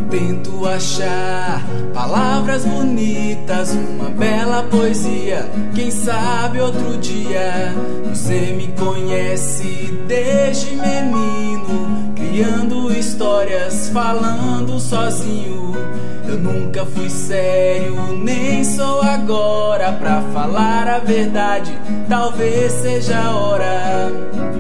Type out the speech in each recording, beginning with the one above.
Tento achar palavras bonitas, uma bela poesia. Quem sabe outro dia você me conhece desde menino, criando histórias, falando sozinho. Eu nunca fui sério, nem sou agora. Pra falar a verdade, talvez seja a hora.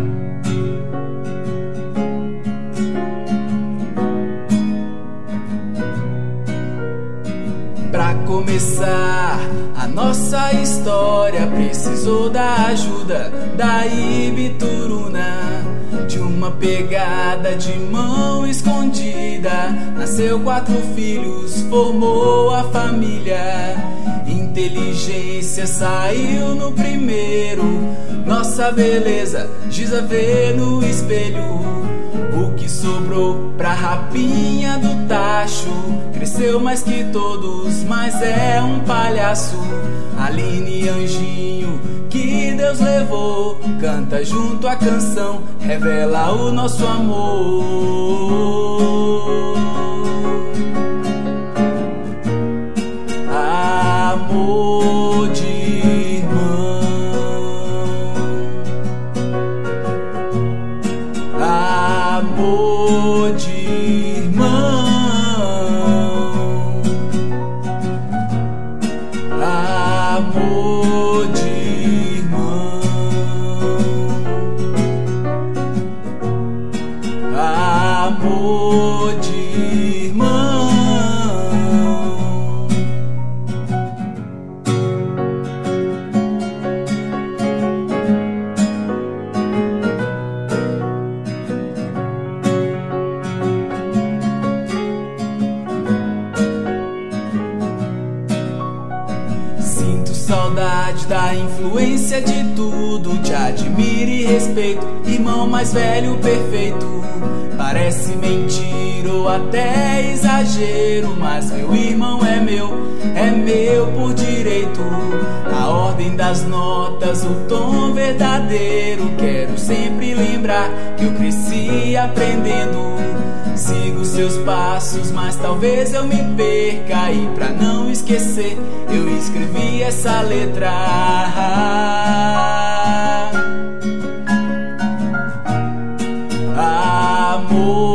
Pra começar a nossa história, precisou da ajuda da Ibituruna, de uma pegada de mão escondida. Nasceu 4 filhos, formou a família. Inteligência saiu no primeiro, nossa beleza giz a ver no espelho. O que sobrou pra rapinha do tacho cresceu mais que todos, mas é um palhaço. Aline Anjinho, que Deus levou, canta junto à canção, revela o nosso amor. Amor de irmão, amor de irmão, amor de irmão, amor de irmão. Sinto saudade da influência de tudo, te admiro e respeito, irmão mais velho perfeito. Parece mentira ou até exagero, mas meu irmão é meu por direito. A ordem das notas, o tom verdadeiro, quero sempre lembrar que eu cresci aprendendo. Sigo seus passos, mas talvez eu me perca, e pra não esquecer eu escrevi essa letra. Amor